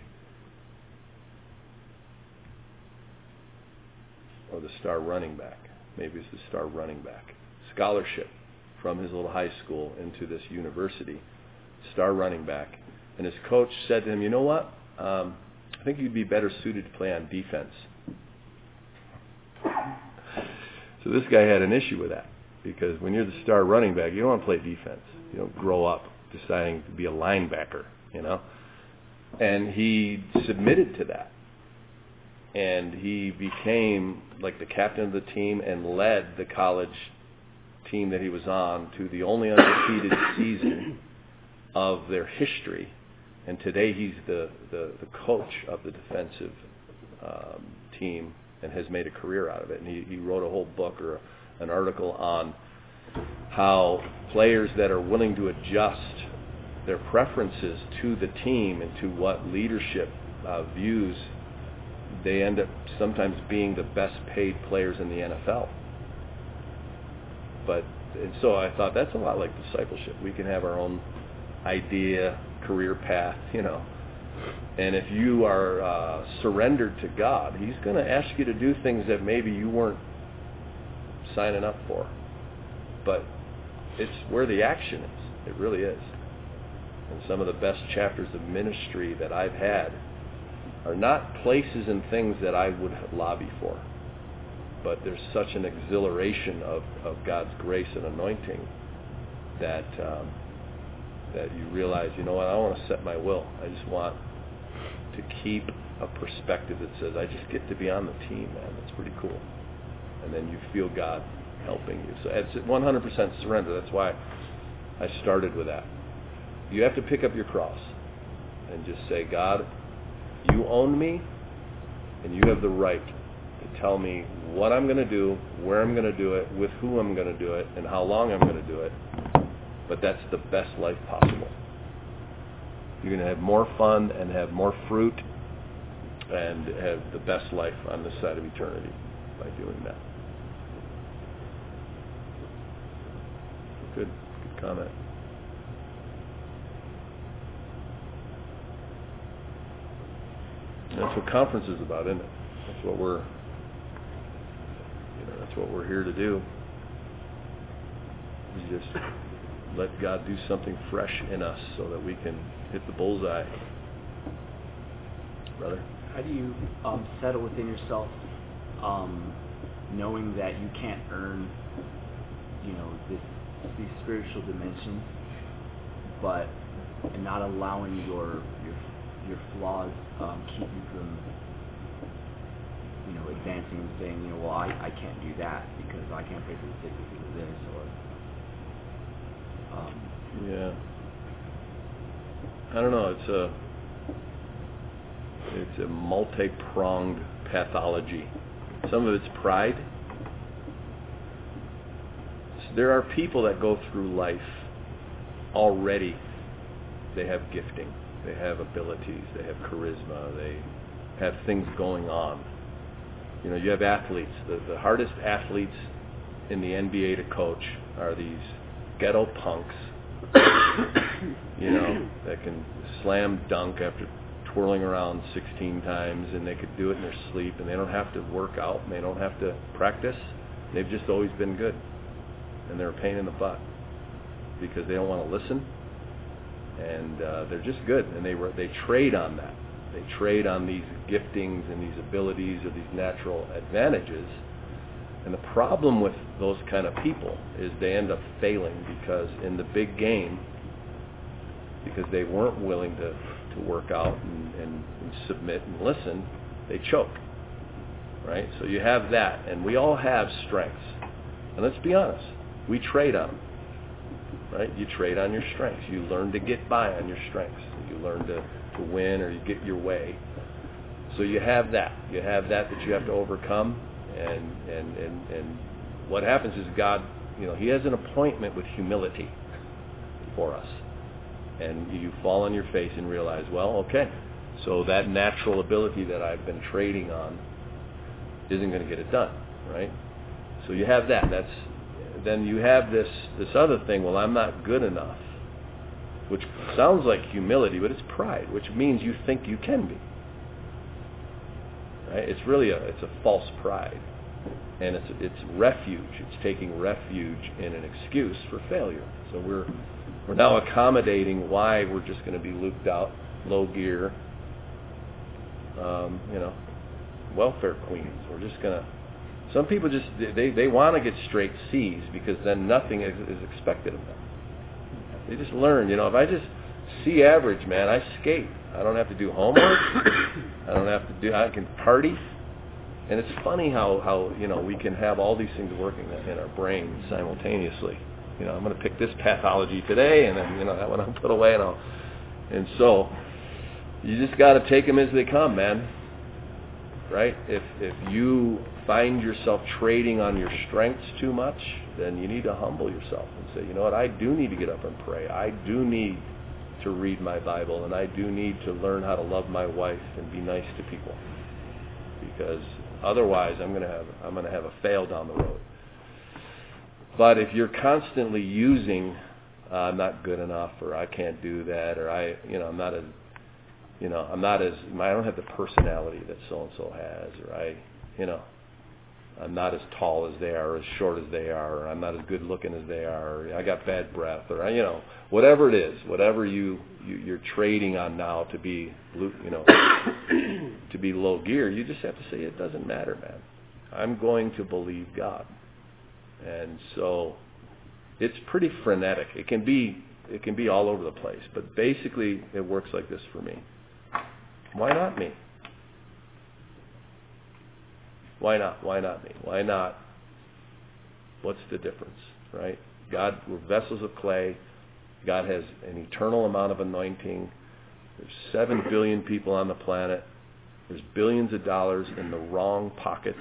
Or the star running back. Maybe it's the star running back. Scholarship from his little high school into this university, star running back. And his coach said to him, you know what? Um, I think you'd be better suited to play on defense. So this guy had an issue with that, because when you're the star running back, you don't want to play defense. You don't grow up deciding to be a linebacker, you know. And he submitted to that. And he became like the captain of the team and led the college team that he was on to the only undefeated season of their history. And today he's the, the, the coach of the defensive um, team and has made a career out of it. And he, he wrote a whole book or an article on how players that are willing to adjust their preferences to the team and to what leadership uh, views, they end up sometimes being the best paid players in the N F L. But and so I thought that's a lot like discipleship. We can have our own idea, career path, you know. And if you are uh, surrendered to God, He's going to ask you to do things that maybe you weren't signing up for. But it's where the action is. It really is. And some of the best chapters of ministry that I've had are not places and things that I would lobby for. But there's such an exhilaration of, of God's grace and anointing that um, that you realize, you know what, I want to set my will. I just want to keep a perspective that says, I just get to be on the team, man. That's pretty cool. And then you feel God helping you. So it's one hundred percent surrender. That's why I started with that. You have to pick up your cross. and just say, God, you own me, and you have the right to tell me what I'm going to do, where I'm going to do it, with who I'm going to do it, and how long I'm going to do it. But that's the best life possible. You're going to have more fun and have more fruit and have the best life on this side of eternity by doing that. Good, good comment. And that's what conference is about, isn't it? That's what we're, you know, that's what we're here to do. We just let God do something fresh in us so that we can hit the bullseye. Brother? How do you um, settle within yourself, um, knowing that you can't earn, you know, this, these spiritual dimensions, but and not allowing your your your flaws um, keep you from, you know, advancing and saying, you know, well, I, I can't do that because I can't pray for the sick because of this, or um, yeah. I don't know. It's a it's a multi-pronged pathology. Some of it's pride. There are people that go through life already. They have gifting. They have abilities. They have charisma. They have things going on. You know, you have athletes. The, the hardest athletes in the N B A to coach are these ghetto punks, you know, that can slam dunk after twirling around sixteen times, and they could do it in their sleep, and they don't have to work out, and they don't have to practice. They've just always been good, and they're a pain in the butt because they don't want to listen, and uh, they're just good, and they they trade on that. They trade on these giftings and these abilities or these natural advantages. And the problem with those kind of people is they end up failing because in the big game, because they weren't willing to, to work out and, and, and submit and listen, they choke. Right? So you have that. And we all have strengths. And let's be honest, we trade on them. Right? You trade on your strengths. You learn to get by on your strengths. You learn to, to win or you get your way. So you have that. You have that that you have to overcome. And, and, and, and what happens is God, you know, He has an appointment with humility for us. And you fall on your face and realize, well, okay, so that natural ability that I've been trading on isn't going to get it done, right? So you have that. That's then you have this this other thing, well, I'm not good enough, which sounds like humility, but it's pride, which means you think you can be. Right? It's really a it's a false pride, and it's it's refuge. It's taking refuge in an excuse for failure. So we're we're now accommodating why we're just going to be looped out, low gear, um, you know, welfare queens. We're just going to. Some people just they they want to get straight C's because then nothing is, is expected of them. They just learn. You know, if I just C average, man, I skate. I don't have to do homework. I don't have to do. I can party, and it's funny how, how you know we can have all these things working in our brain simultaneously. You know, I'm going to pick this pathology today, and then you know that one I'll put away, and I'll. And so, you just got to take them as they come, man. Right? If if you find yourself trading on your strengths too much, then you need to humble yourself and say, you know what, I do need to get up and pray. I do need to read my Bible, and I do need to learn how to love my wife and be nice to people, because otherwise I'm going to have I'm going to have a fail down the road. But if you're constantly using uh, I'm not good enough, or I can't do that, or I you know I'm not as you know I'm not as I don't have the personality that so and so has, or I you know I'm not as tall as they are, or as short as they are, or I'm not as good looking as they are, or I got bad breath, or you know, whatever it is, whatever you, you you're trading on now to be, you know, to be low gear, you just have to say it doesn't matter, man. I'm going to believe God, and so it's pretty frenetic. It can be it can be all over the place, but basically it works like this for me. Why not me? Why not? Why not me? Why not? What's the difference, right? God, we're vessels of clay. God has an eternal amount of anointing. There's seven billion people on the planet. There's billions of dollars in the wrong pockets.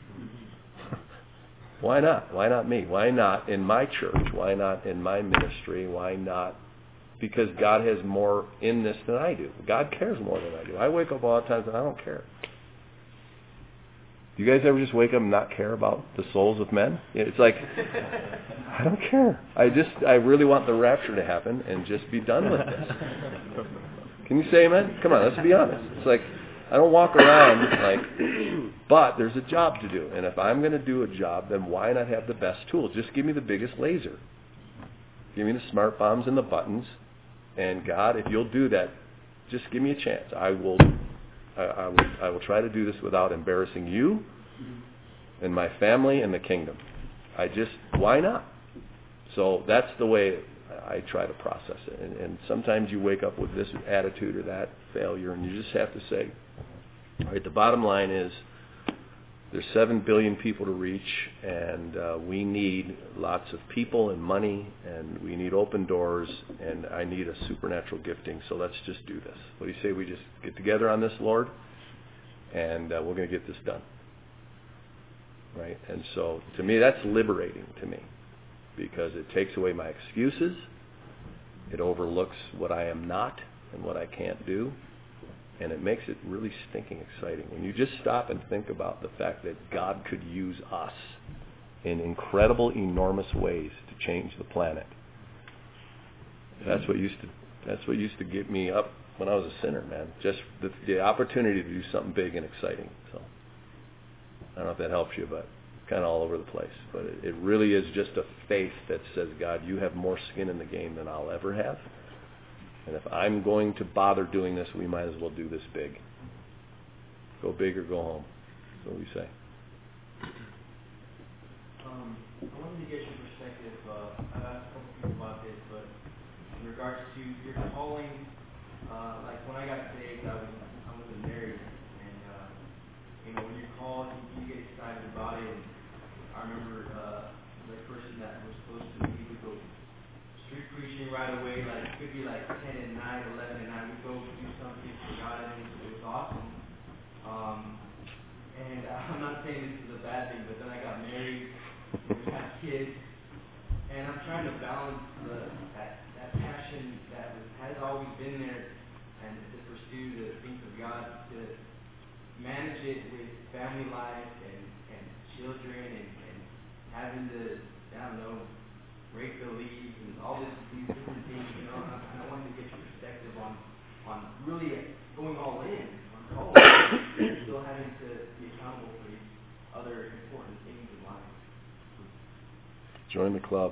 Why not? Why not me? Why not in my church? Why not in my ministry? Why not? Because God has more in this than I do. God cares more than I do. I wake up all the times and I don't care. Do you guys ever just wake up and not care about the souls of men? It's like, I don't care. I just, I really want the rapture to happen and just be done with this. Can you say amen? Come on, let's be honest. It's like, I don't walk around like, but there's a job to do. And if I'm going to do a job, then why not have the best tools? Just give me the biggest laser. Give me the smart bombs and the buttons. And God, if you'll do that, just give me a chance. I will, I, I will, I will try to do this without embarrassing you and my family and the kingdom. I just, why not? So that's the way I try to process it. And, and sometimes you wake up with this attitude or that failure, and you just have to say, all right, the bottom line is there's seven billion people to reach, and uh, we need lots of people and money, and we need open doors, and I need a supernatural gifting, so let's just do this. What do you say we just get together on this, Lord, and uh, we're going to get this done. Right? And so to me, that's liberating to me, because it takes away my excuses. It overlooks what I am not and what I can't do. And it makes it really stinking exciting. When you just stop and think about the fact that God could use us in incredible, enormous ways to change the planet. That's what used to that's what used to get me up when I was a sinner, man. Just the, the opportunity to do something big and exciting. So I don't know if that helps you, but kind of all over the place. But it, it really is just a faith that says, God, you have more skin in the game than I'll ever have. And if I'm going to bother doing this, we might as well do this big. Go big or go home. That's what we say. Um, I wanted to get your perspective. Uh, I've asked a couple people about this, but in regards to your calling, uh, like when I got saved, I was I wasn't married, and uh, you know when you're called, you, you get excited about it. And I remember uh, the person that was supposed to be would go street preaching right away, like it could be like ten at night, eleven at night. We'd go do something for God, and it was awesome. Um, and I'm not saying this is a bad thing, but then I got married, we had kids, and I'm trying to balance the, that that passion that was, has always been there, and to pursue the things of God, to manage it with family life and, and children, and, and having to, I don't know, rake the leaves and all this, these different things, you know. And I, I wanted to get your perspective on, on really going all in on call, and still having to be accountable for these other important things in life. Join the club.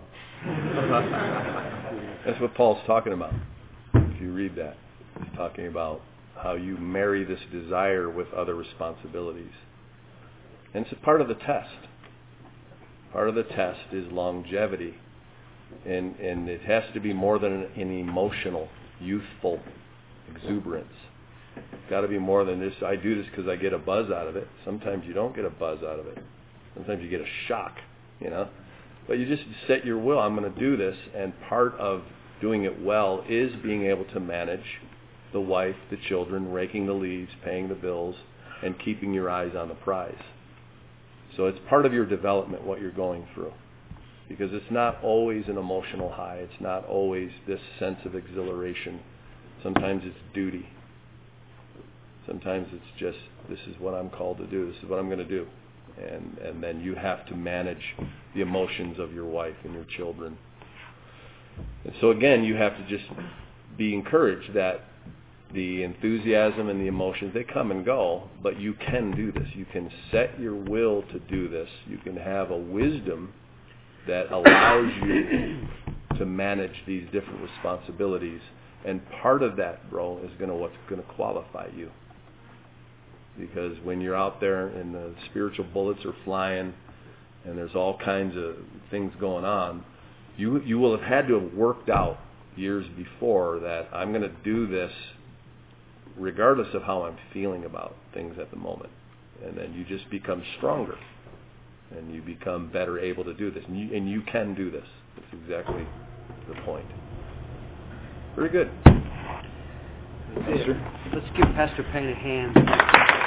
That's what Paul's talking about. If you read that, he's talking about how you marry this desire with other responsibilities. And it's a part of the test. Part of the test is longevity. And, and it has to be more than an, an emotional, youthful exuberance. It's got to be more than this. I do this because I get a buzz out of it. Sometimes you don't get a buzz out of it. Sometimes you get a shock, you know. But you just set your will. I'm going to do this, and part of doing it well is being able to manage the wife, the children, raking the leaves, paying the bills, and keeping your eyes on the prize. So it's part of your development, what you're going through. Because it's not always an emotional high. It's not always this sense of exhilaration. Sometimes it's duty. Sometimes it's just, this is what I'm called to do. This is what I'm going to do. And and then you have to manage the emotions of your wife and your children. And so again, you have to just be encouraged that the enthusiasm and the emotions, they come and go, but you can do this. You can set your will to do this. You can have a wisdom that allows you to manage these different responsibilities. And part of that, bro, is going to what's going to qualify you. Because when you're out there and the spiritual bullets are flying and there's all kinds of things going on, you you will have had to have worked out years before that I'm going to do this regardless of how I'm feeling about things at the moment. And then you just become stronger. And you become better able to do this. And you, and you can do this. That's exactly the point. Very good. That's it. Let's give Pastor Payne a hand.